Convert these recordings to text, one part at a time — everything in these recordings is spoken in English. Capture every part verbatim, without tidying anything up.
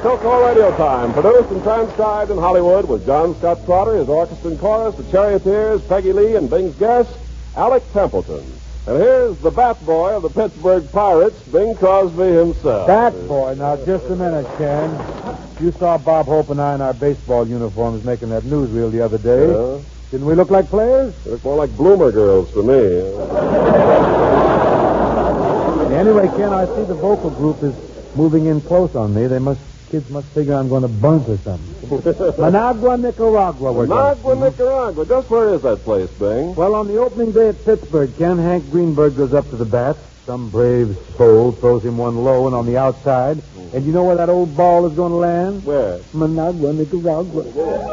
So-Called Radio Time, produced and transcribed in Hollywood with John Scott Trotter, his orchestra and chorus, the Charioteers, Peggy Lee, and Bing's guest, Alec Templeton. And here's the bat boy of the Pittsburgh Pirates, Bing Crosby himself. Bat boy? Now, just a minute, Ken. You saw Bob Hope and I in our baseball uniforms making that newsreel the other day. Yeah. Didn't we look like players? They look more like bloomer girls to me. Anyway, Ken, I see the vocal group is moving in close on me. They must... Kids must figure I'm going to bunk or something. Managua, Nicaragua, we're Managua, Nicaragua. Just where is that place, Bing? Well, on the opening day at Pittsburgh, Ken, Hank Greenberg goes up to the bat. Some brave soul throws him one low and on the outside. Mm. And you know where that old ball is going to land? Where? Managua, Nicaragua.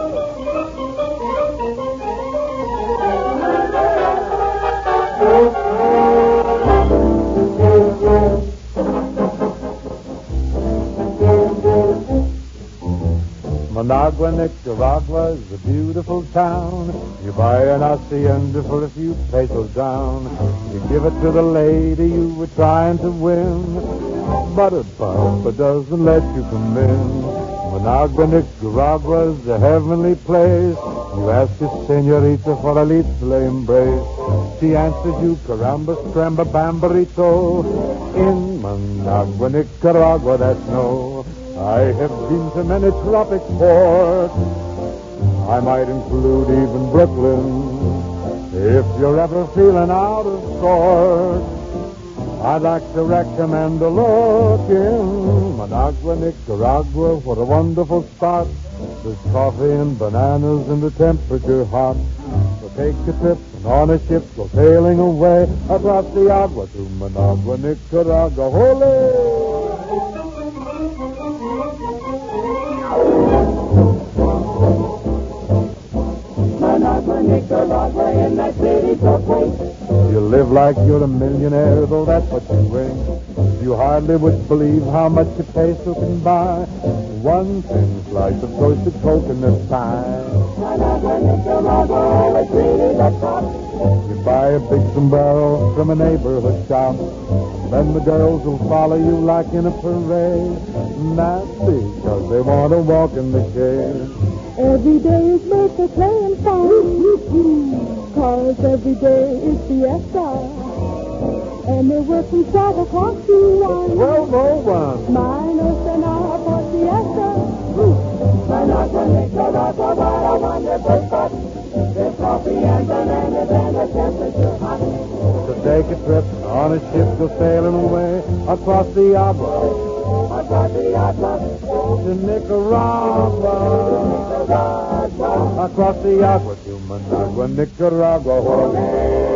Managua, Nicaragua is a beautiful town. You buy an hacienda for a few pesos down. You give it to the lady you were trying to win, but her papa doesn't let you come in. Managua, Nicaragua is a heavenly place. You ask a senorita for a little embrace. She answers you, caramba, scramba, bambarito. In Managua, Nicaragua, that's no. I have been to many tropic ports. I might include even Brooklyn. If you're ever feeling out of sorts, I'd like to recommend a look in Managua, Nicaragua. What a wonderful spot. There's coffee and bananas and the temperature hot. So take a trip and on a ship go sailing away across the agua to Managua, Nicaragua. Holy! Managua, Nicaragua, in that city so quaint. You live like you're a millionaire, though that's what you ain't. You hardly would believe how much a peso can buy one thin slice of toasted coconut pie. Managua, Nicaragua, always really the top. You buy a big sombrero from a neighborhood shop. Then the girls will follow you like in a parade. And that's because they want to walk in the shade. Every day is birthday playing fun. Cause every day is fiesta. And they work from twelve o'clock to one. twelve oh one. Minus an hour for siesta. Managua, Nicaragua, what a wonderful spot. There's coffee and bananas and the temperature hot. To take a trip on a ship go sailing away across the agua. Across the agua. To Nicaragua. Nicaragua. Across the agua to Managua, Nicaragua. Holy.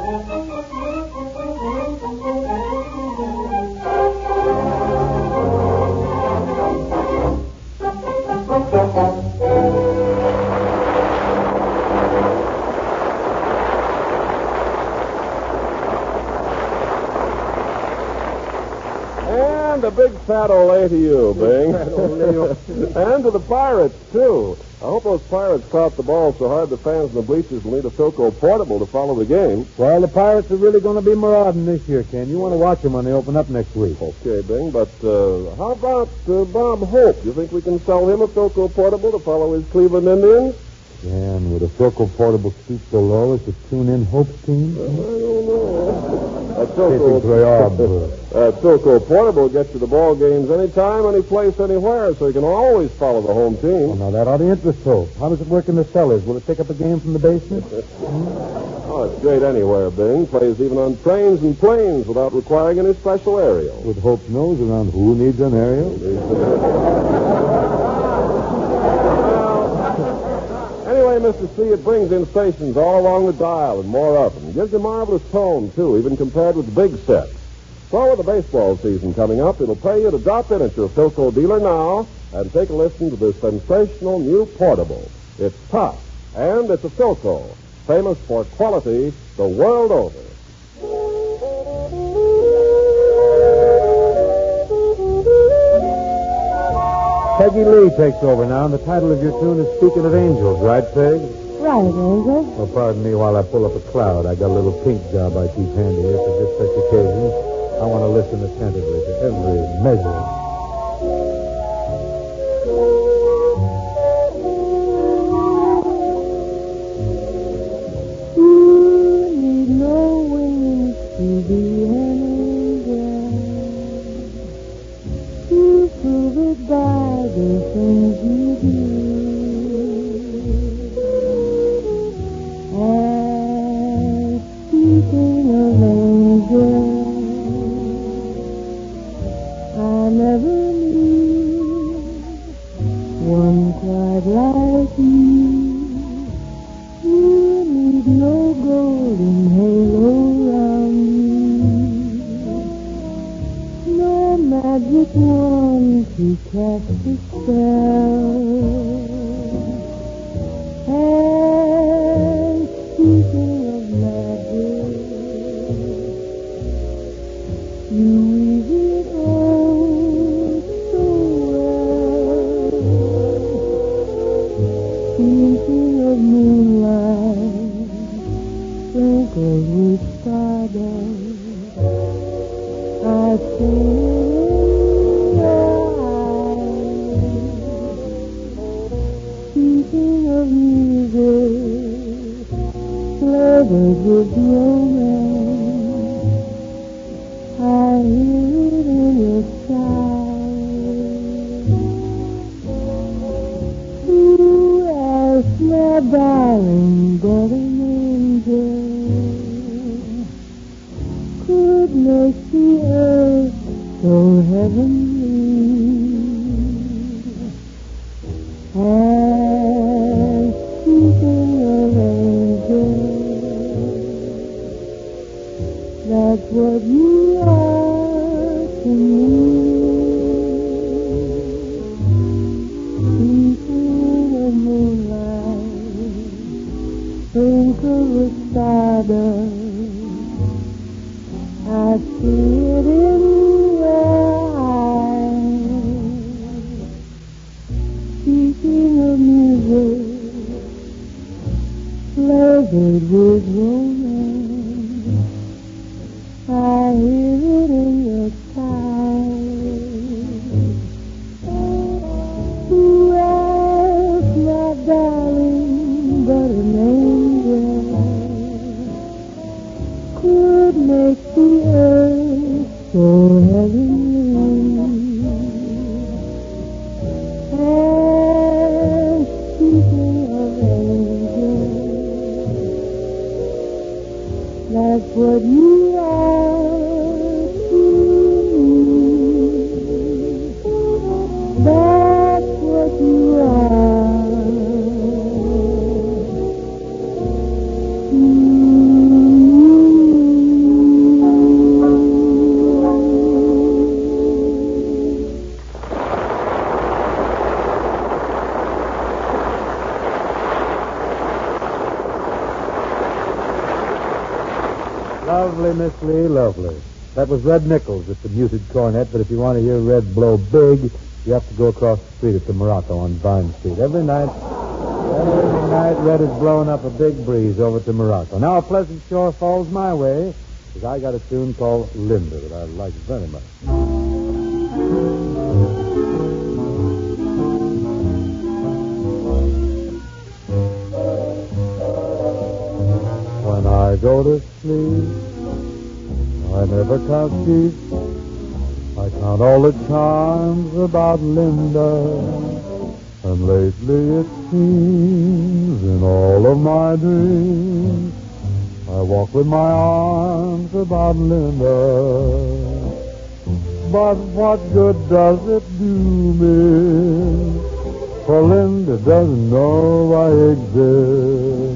And a big fat ole to you, Bing. And to the Pirates, too. I hope those Pirates caught the ball so hard the fans in the bleachers will need a Philco Portable to follow the game. Well, the Pirates are really going to be marauding this year, Ken. You want to watch them when they open up next week. Okay, Bing, but uh, how about uh, Bob Hope? You think we can sell him a Philco Portable to follow his Cleveland Indians? And would a Philco Portable stoop so low as to tune in Hope's team? Uh, I don't know. That Philco, uh, Philco Portable gets you the ball games anytime, any place, anywhere, so you can always follow the home team. Well, now, that ought to interest Hope. How does it work in the cellars? Will it pick up a game from the basement? Oh, it's great anywhere, Bing. Plays even on trains and planes without requiring any special aerial. With Hope's nose around who needs an aerial? Anyway, Mister C, it brings in stations all along the dial and more of them. Gives a marvelous tone, too, even compared with the big sets. So with the baseball season coming up, it'll pay you to drop in at your Philco dealer now and take a listen to this sensational new portable. It's tough, and it's a Philco, famous for quality the world over. Peggy Lee takes over now, and the title of your tune is Speaking of Angels, right, Peg? Right, Angel. Well, pardon me while I pull up a cloud. I got a little pink job I keep handy here for just such occasions. I want to listen attentively to every measure. There's no golden halo around you, no magic wand to cast a spell. And speaking of magic, you weave it all so well. Thinking of moonlight sprinkled with stardust, I see it in your eyes. Speaking of music flavored with romance, I hear it in your sighs. Who else, my darling, but an angel could make the earth so heavenly? And speaking of angels, that's what you are to me. Speaking of moonlight sprinkled with stardust, I see it in your eyes. Speaking of music flavored with romance, I hear it in your sighs. Who else, my darling, but an angel could make the earth so heavenly? And speaking of angels, that's what you are to me. That's what you are to me. Lovely, Miss Lee, lovely. That was Red Nichols at the muted cornet, but if you want to hear Red blow big, you have to go across the street at the Morocco on Vine Street. Every night, every night, Red is blowing up a big breeze over to Morocco. Now, a Pleasant Shore falls my way, because I got a tune called Linda that I like very much. When I go to sleep, I never count sheep. I count all the charms about Linda. And lately it seems in all of my dreams I walk with my arms about Linda. But what good does it do me? For Linda doesn't know I exist.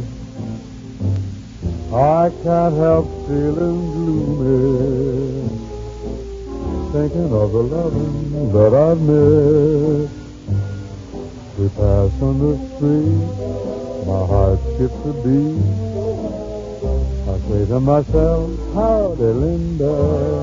I can't help feeling gloomy, thinking of the loving that I've missed. We pass on the street, my heart skips a beat. I say to myself, howdy, Linda.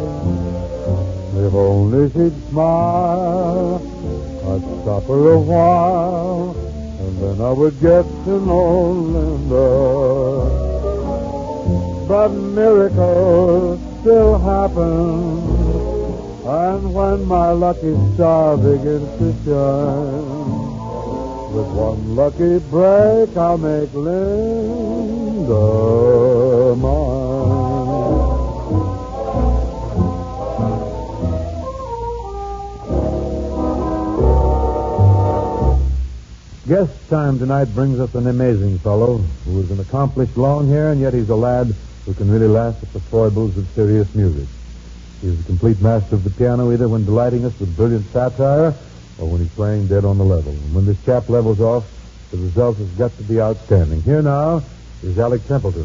If only she'd smile, I'd stop her a while, and then I would get to know Linda. But miracles still happen, and when my lucky star begins to shine, with one lucky break I'll make Linda mine. Guest time tonight brings us an amazing fellow who is an accomplished long hair, and yet he's a lad who can really laugh at the foibles of serious music. He is a complete master of the piano, either when delighting us with brilliant satire or when he's playing dead on the level. And when this chap levels off, the result has got to be outstanding. Here now is Alec Templeton.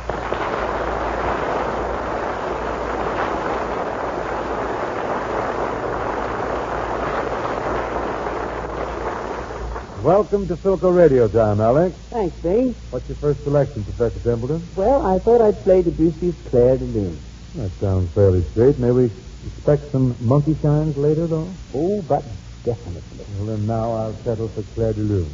Welcome to Philco Radio Time, Alec. Thanks, Bing. What's your first selection, Professor Templeton? Well, I thought I'd play Debussy's Claire de Lune. That sounds fairly straight. May we expect some monkey shines later, though? Oh, but definitely. Well, then now I'll settle for Claire de Lune.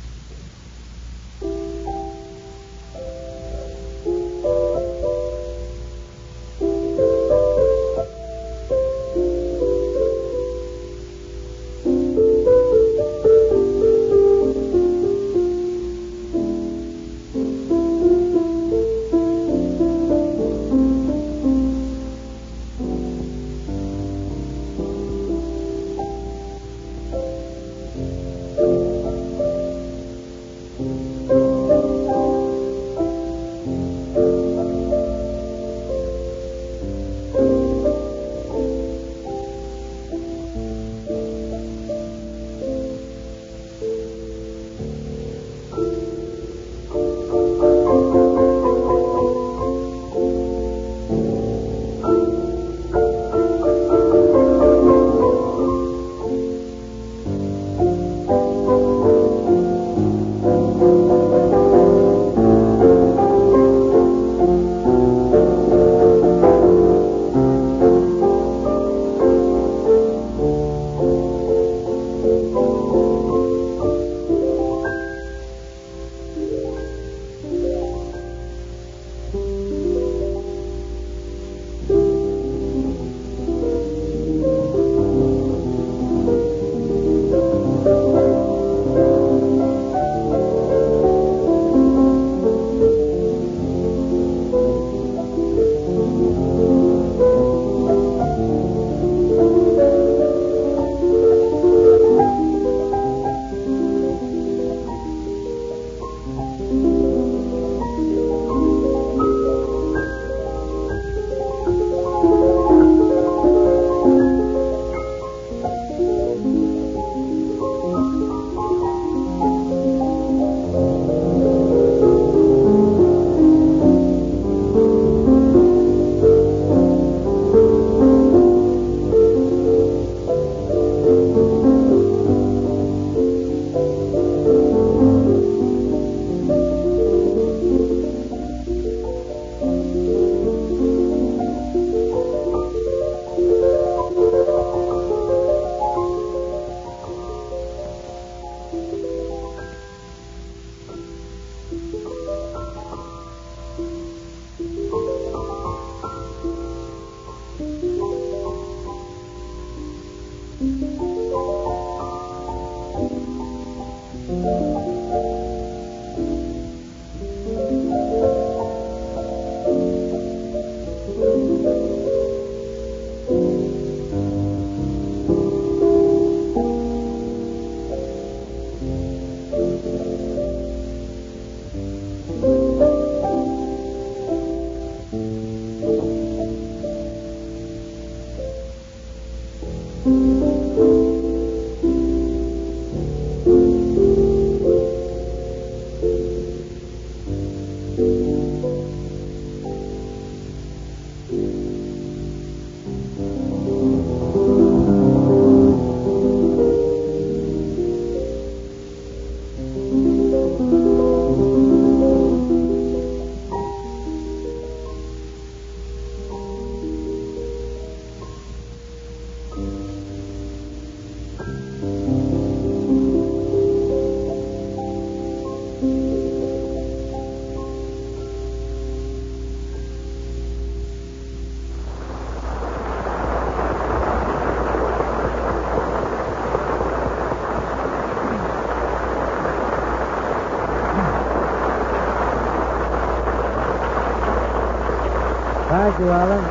Thank you, Alec.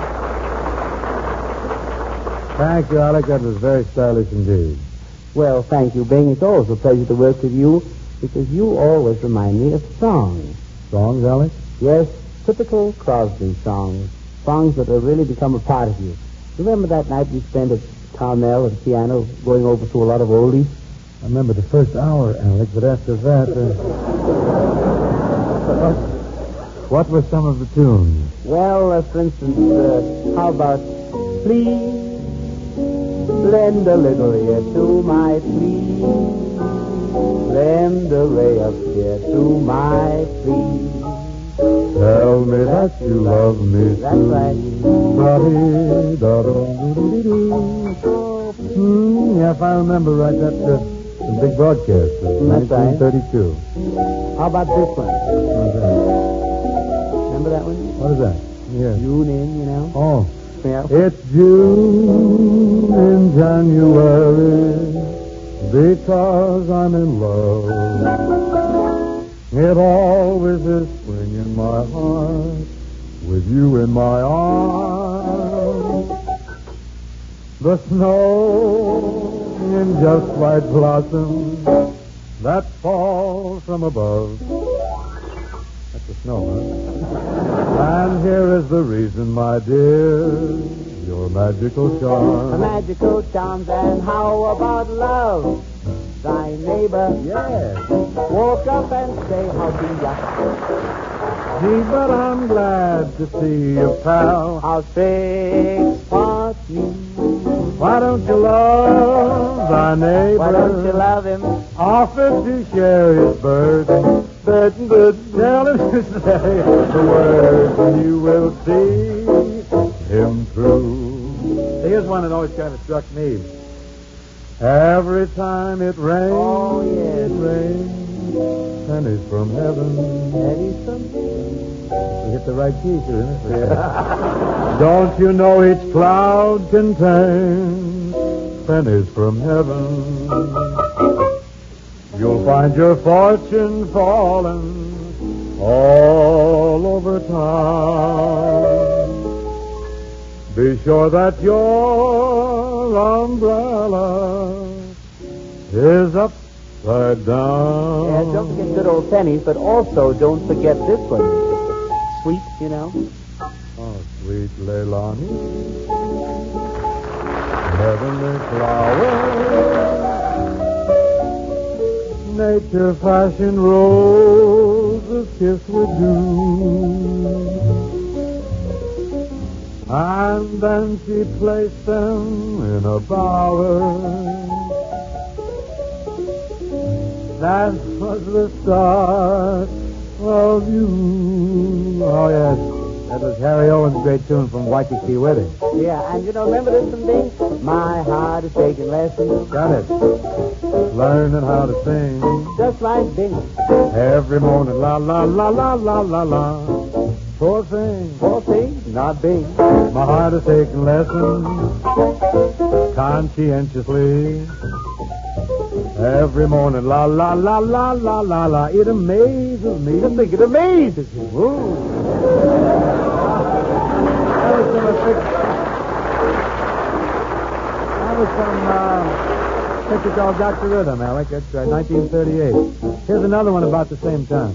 Thank you, Alec. That was very stylish indeed. Well, thank you, Bing. It's always a pleasure to work with you because you always remind me of songs. Songs, Alec? Yes, typical Crosby songs. Songs that have really become a part of you. Remember that night we spent at Carmel at the piano going over to a lot of oldies? I remember the first hour, Alec, but after that... Uh... What were some of the tunes? Well, uh, for instance, uh, how about please lend a little ear to my plea, lend a ray of cheer to my plea. Tell me that you love me. That's right. Hmm, yeah, if I remember right, that's uh, the big broadcast, uh, That's right. nineteen thirty-two. How about this one? What's that? Remember that one? What is that? Yeah. June in, you know? Oh. Yeah. It's June in January because I'm in love. It always is spring in my heart with you in my arms. The snow in just white blossoms that fall from above. That's the snow, huh? And here is the reason, my dear, your magical The charm. magical charms, and how about love? Thy neighbor Yes. woke up and say, how do ya? Gee, but I'm glad to see you, pal. I'll fix part you. Why don't you love thy neighbor? Why don't you love him? Offer to share his burden. Burden, burden. Tell him to say the word, and you will see him through. Here's one that always kind of struck me. Every time it rains, Oh, yes. it rains, pennies from heaven. Pennies from heaven. You hit the right key, too, isn't it? Don't you know each cloud contains pennies from heaven? You'll find your fortune falling all over town. Be sure that your umbrella is upside down. Yeah, don't forget good old pennies, but also don't forget this one. Sweet, you know. Oh, sweet Leilani, heavenly flower, nature fashioned roses kissed with dew. And then she placed them in a bower. That was the start of you. Oh, yes. That was Harry Owen's great tune from Waikiki Wedding. Yeah, and you know, remember this one, Bing? My heart is taking lessons. Got it. Learning how to sing. Just like Bing. Every morning, la, la, la, la, la, la, la. Poor thing. Poor thing, not Bing. My heart is taking lessons conscientiously. Every morning, la, la, la, la, la, la, la. It amazes me to think it amazes you. Ooh. That was from a pic- That was from uh, a picture called Doctor Rhythm, Alec. That's right, nineteen thirty-eight. Here's another one about the same time.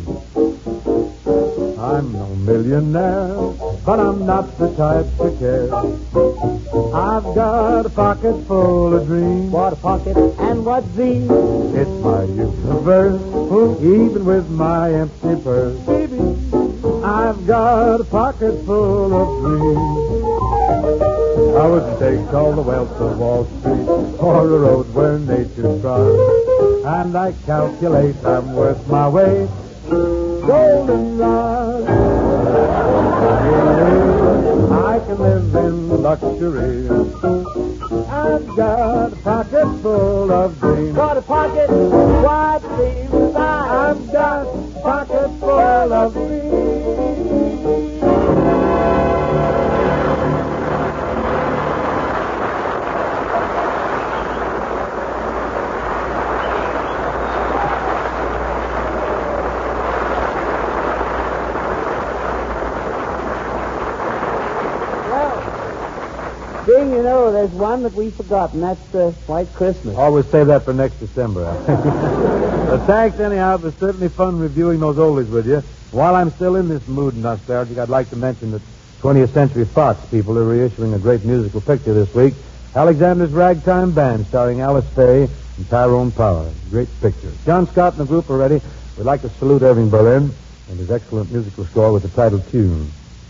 I'm no millionaire, but I'm not the type to care. I've got a pocket full of dreams. What a pocket and what these. It's my universe, even with my empty purse. Baby, I've got a pocket full of dreams. I wouldn't take all the wealth of Wall Street or a road where nature thrives. And I calculate I'm worth my weight. Goldenrod. I can live in luxury. I've got a pocket full of dreams. What a pocket, what dreams I. I've got a pocket full of dreams. Bing, you know, there's one that we've forgotten. That's uh, White Christmas. Always save that for next December. But thanks anyhow. It was certainly fun reviewing those oldies with you. While I'm still in this mood nostalgic, I'd like to mention that twentieth Century Fox people are reissuing a great musical picture this week. Alexander's Ragtime Band, starring Alice Faye and Tyrone Power. Great picture. John Scott and the group are ready. We'd like to salute Irving Berlin. and his excellent musical score with the title tune.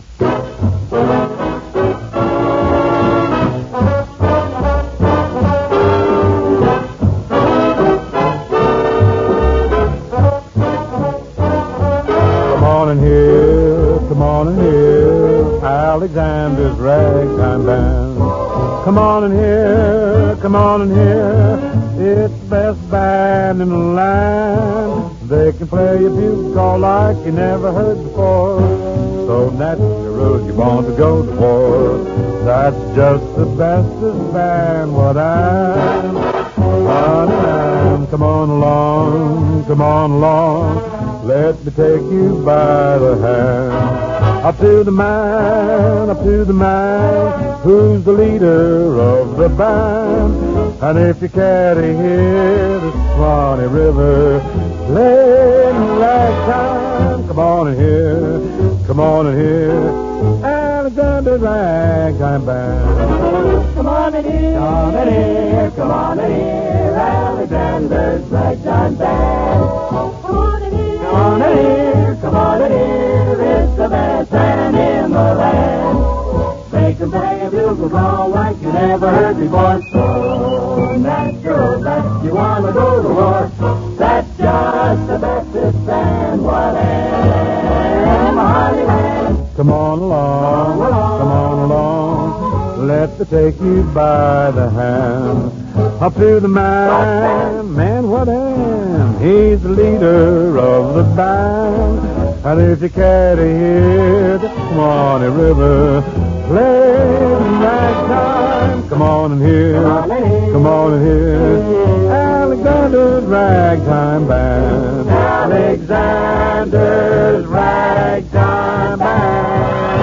Come on in here, come on in here, Alexander's Ragtime Band. Come on in here, come on in here, it's the best band in the land. They can play a bugle call like you never heard before. So natural you want to go to war. That's just the bestest band what I'm. What I'm. Come on along, come on along. Let me take you by the hand. Up to the man, up to the man, who's the leader of the band. And if you care to hear the Swanee River playing ragtime, come on in here, come on in here, Alexander's Ragtime Band. Come on in here, Come on in here, come on in here, Alexander's Ragtime Band. Come on in here, come on in here, come on in here, it's the best band in the land. They can play a bugle call like you never heard before. So natural that you want to go to war. That's just the bestest band what am Hollyland. come on along, come on along. Let me take you by the hand. Up to the man, man, what am? He's the leader of the band. And if you care to hear the Swanee River playing ragtime, come on in here, come on in here, Alexander's Ragtime Band. Alexander's Ragtime Band.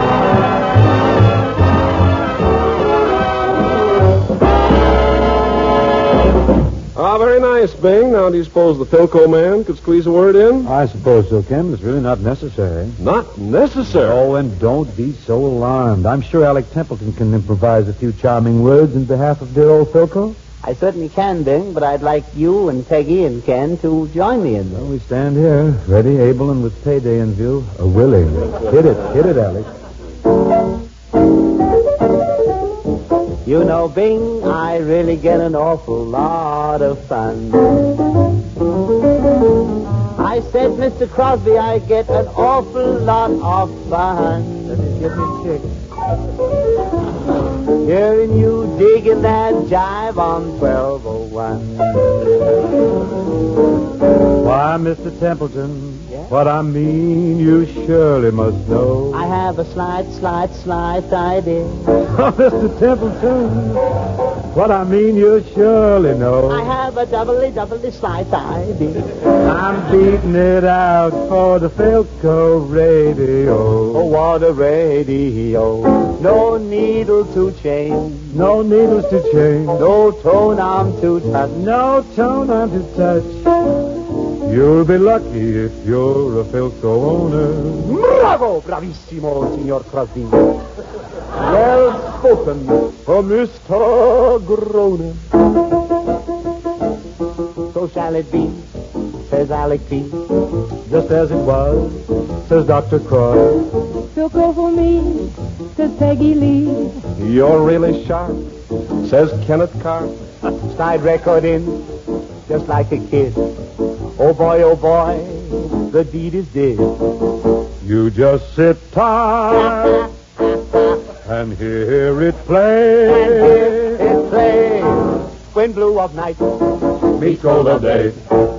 Ah, very nice, Bing. Now, do you suppose the Philco man could squeeze a word in? I suppose so, Ken. It's really not necessary. Not necessary. Oh, and don't be so alarmed. I'm sure Alec Templeton can improvise a few charming words in behalf of dear old Philco. I certainly can, Bing, but I'd like you and Peggy and Ken to join me in Well, this. we stand here, ready, able, and with payday in view, a willing. Hit it, hit it, Alex. You know, Bing, I really get an awful lot of fun. I said, Mister Crosby, I get an awful lot of fun. Let me give me a kick. Hearing you digging that jive on twelve oh one. Why, Mister Templeton, Yes? what I mean you surely must know. I have a slight, slight, slight idea. Oh, Mister Templeton, what I mean you surely know. I have a doubly, doubly slight idea. I'm beating it out for the Philco radio. Oh, what a radio. No needle to change. No needles to change. No tone arm to touch. No tone I'm to touch. You'll be lucky if you're a Philco owner. Bravo! Bravissimo, Signor Crosby. Well spoken for Mister Groner. So shall it be, says Alec P. Just as it was, says Doctor Croy. Philco for me, says Peggy Lee. You're really sharp, says Kenneth Carr. Slide record in, just like a kid. Oh boy, oh boy, the deed is did. You just sit tight and hear it play. It plays when blue of night Meet gold of day.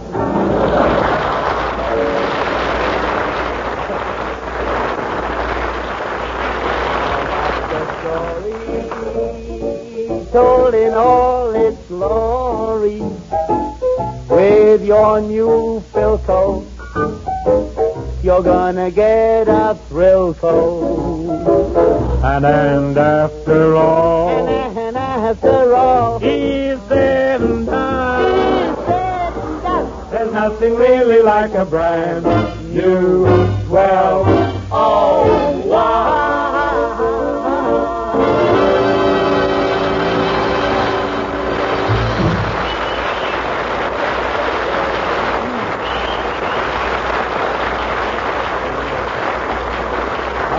told in all its glory with your new Philco. You're gonna get a Thrillco. And, and after all, And, and after all, he's said and done. said and done. There's nothing really like a brand new twelve oh one.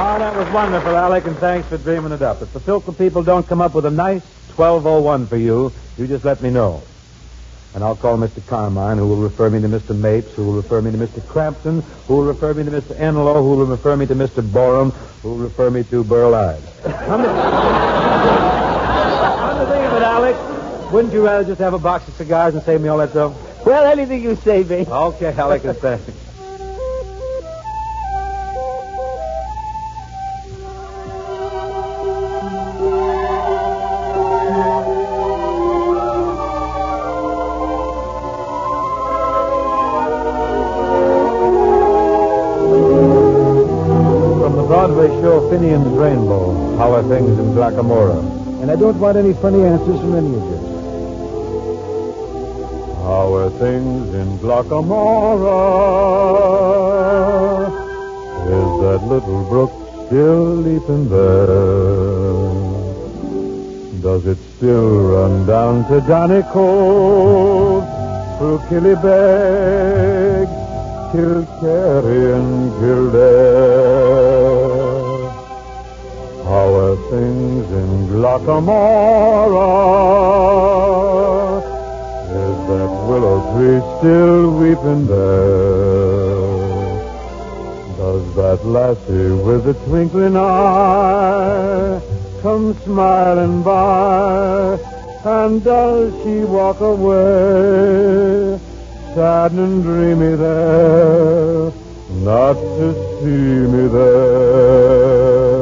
Oh, that was wonderful, Alec, and thanks for dreaming it up. If the Filter people don't come up with a nice twelve oh one for you, you just let me know. And I'll call Mister Carmine, who will refer me to Mister Mapes, who will refer me to Mister Crampton, who will refer me to Mister Enlow, who will refer me to Mister Borum, who will refer me to Burl Ives. Come to, come to think of it, Alec, wouldn't you rather just have a box of cigars and save me all that trouble? Well, anything you say, Bing. Okay, Alec, and thanks. Broadway show Finney and the Rainbow. How are things in Glacamora? And I don't want any funny answers from any of you. How are things in Glacamora? Is that little brook still leaping there? Does it still run down to Donny Cove, through Killybegs, Kilkerry and Kildare? How are things in Glacamora? Is that willow tree still weeping there? Does that lassie with the twinkling eye come smiling by? And does she walk away, sad and dreamy there, not to see me there?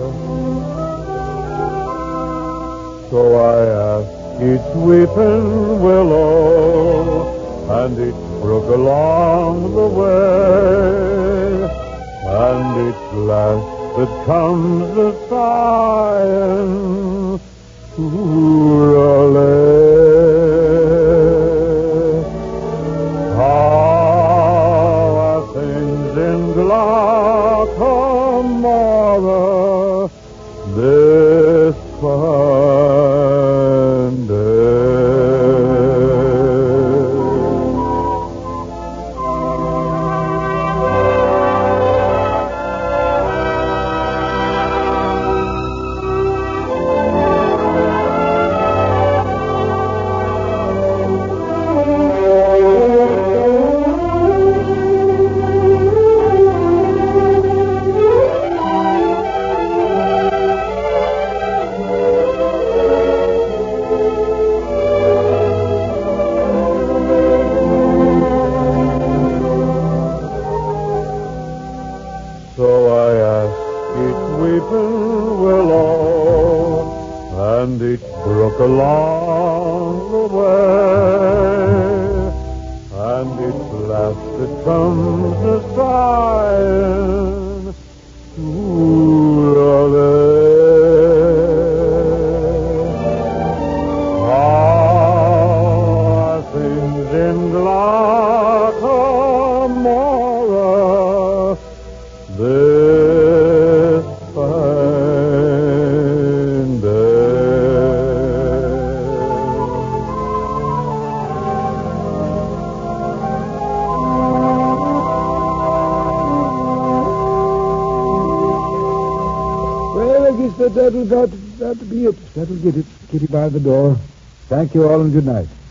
So I ask each weeping willow and each brook along the way, and each lass that comes a sighing, Ooralay. How are things in Glacamora this fine day? So I ask each weeping willow and each brook along the way, and each lass that comes a sighing, Ooralay. How are things in Glacamora this fine day? Well, I guess that, that'll, that, that'll be it. That'll get it. Kitty by the door. Thank you all and good night.